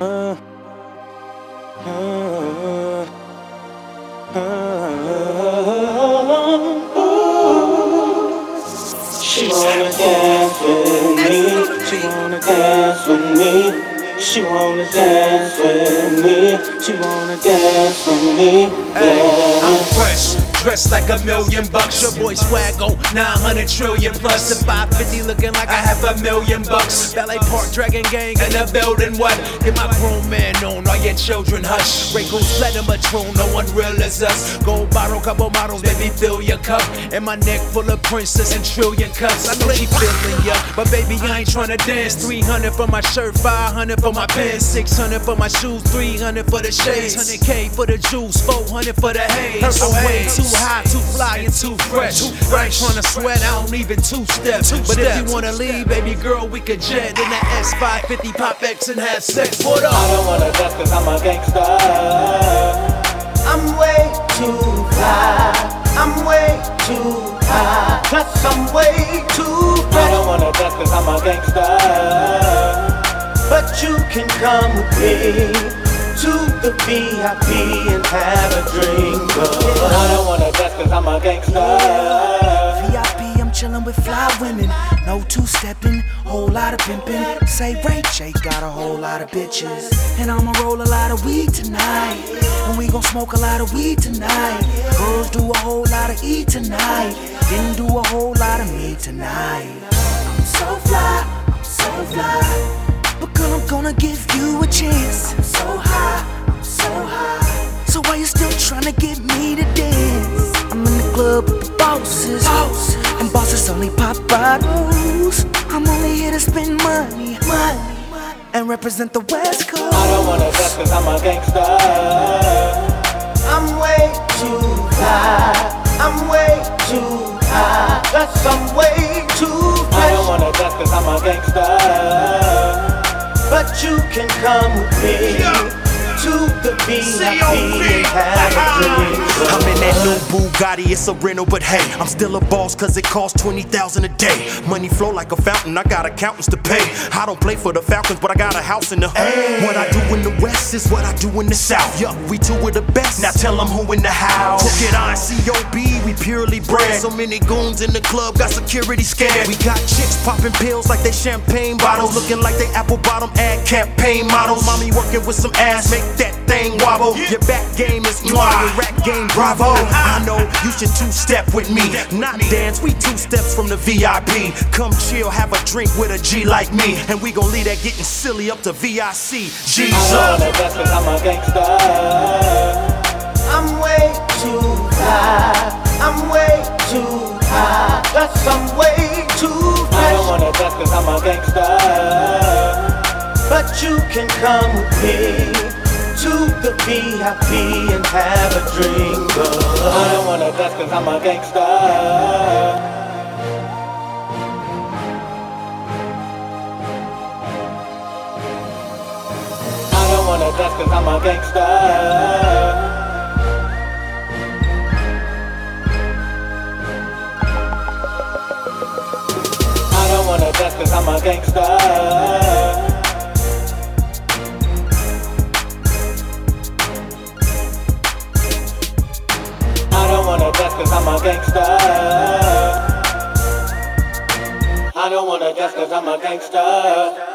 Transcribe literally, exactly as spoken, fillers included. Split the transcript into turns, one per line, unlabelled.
Uh, uh, uh, she wanna dance with me. She wanna dance with me. She wanna dance with me. She wanna dance with me. Yeah.
Hey, I'm fresh, dressed like a million bucks. Your boy swag on nine hundred trillion plus. At five fifty looking like I have a million bucks. Ballet Park Dragon Gang in the building. What? Get my grown man on, all your children hush. Ray Goose, let him a true, no one real as us. Gold bottle, couple models, baby fill your cup. And my neck full of princess and trillion cups. I know she feeling ya, but baby I ain't tryna dance. Three hundred for my shirt, five hundred for my pants, six hundred for my shoes, three hundred for the shades, one hundred K for the juice, four hundred for the haze. I'm way too high, too fly, and too fresh. I ain't tryna sweat, I don't even two steps. But if you wanna leave, baby girl, we could jet in the S five fifty Pop X and have sex. What up?
I don't wanna dance cause I'm a gangster. I'm way too fly. I'm way too high. Plus I'm way too fresh. I don't wanna dance cause I'm a gangster. But you can come with me to the V I P and have a drink. I don't wanna dance cause I'm a gangster.
V I P, I'm chillin' with fly women. No two-stepping, whole lot of pimpin'. Say Ray J got a whole lot of bitches. And I'ma roll a lot of weed tonight. And we gon' smoke a lot of weed tonight. Girls do a whole lot of E tonight. Didn't do a whole lot of me tonight. I'm so fly, I'm so fly. But girl, I'm gonna give you a chance. I'm so high, I'm so high. So why you still tryna get me to dance? I'm in the club with the bosses, and bosses only pop bottles. I'm only here to spend money, money, and represent the West Coast.
I don't wanna dance cause I'm a gangster. I'm way too fly. I'm way too high. Plus I'm way too fresh. I don't wanna dance cause I'm a gangster. But you can come with me to the V I P and have a drink.
I'm in that new Bugatti, it's a rental, but hey, I'm still a boss cause it costs twenty thousand a day. Money flow like a fountain, I got accountants to pay. I don't play for the Falcons, but I got a house in the hood. What I do in the West is what I do in the South. Yup, we two are the best, now tell them who in the house. Crooked Eye, C O B, we purely bred. So many goons in the club, got security scared. We got chicks popping pills like they champagne bottles, looking like they apple bottom ad campaign models. Mommy working with some ass, make that thing wobble. Your back game is mwah, your rap game bravo. I know you should two-step with me, not dance, we two steps from the V I P. Come chill, have a drink with a G like me, and we gon' leave that getting silly up to V I C. Jesus.
I wanna dance cause I'm a gangster. I'm way too fly. I'm way too high. Plus I'm way too fresh. I don't wanna dance cause I'm a gangster. But you can come with me to the V I P and have a drink. I don't wanna dance cause I'm a gangster. I don't wanna dance cause I'm a gangster. I don't wanna dance cause I'm a gangster. I don't wanna dance cause I'm a gangster. I don't wanna dance cause I'm a gangster.